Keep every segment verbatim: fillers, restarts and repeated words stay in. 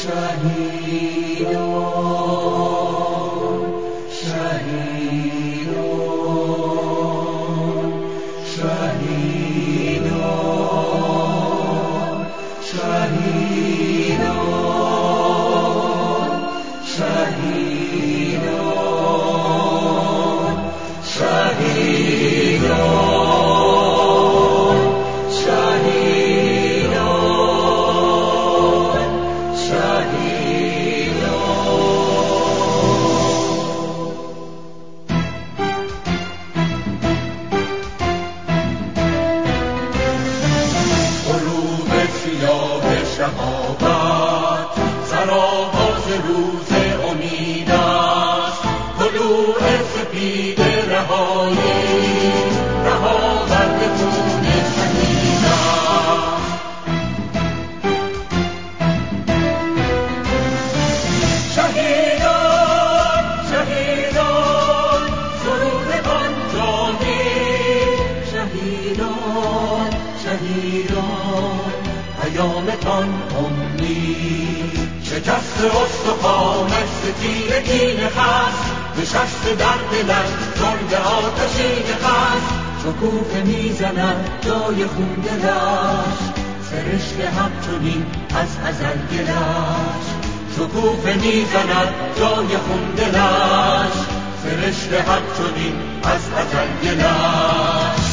پیامتان امید، شکست استخوانش ستیر کینه خست، نشسته در دلش زنگ آتشین خست. شکوفه میزند جای خون دلش، سرشک همچنین از ازل گلش. شکوفه میزند جای خون دلش، سرشک همچنین از ازل گلش.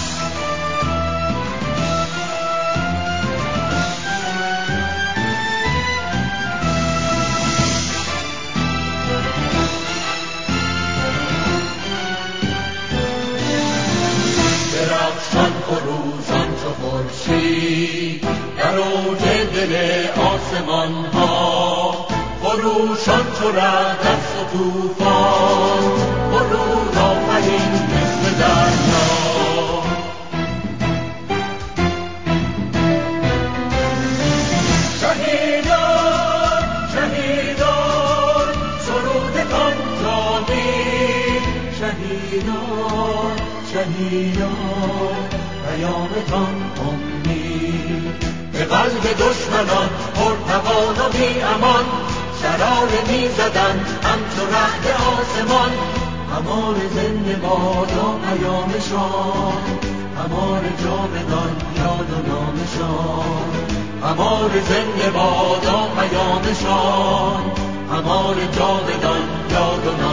درخشان فروزان چو خورشید در اوج دل آسمان ها، خروشان چو رعد از طوفان، غرور آفرین مثل دریا. شهیدان شهیدان سرودتان جاوید، شهیدان شهیدان پیامتان امید. به قلب دشمنان پرتوان و بی امان، شراره می زدن همچو رعد آسمان. همار زنده بادا پیامشان، همار جاودان یاد و نامشان. همار زنده بادا پیامشان، همار جاودان یاد و نامشان.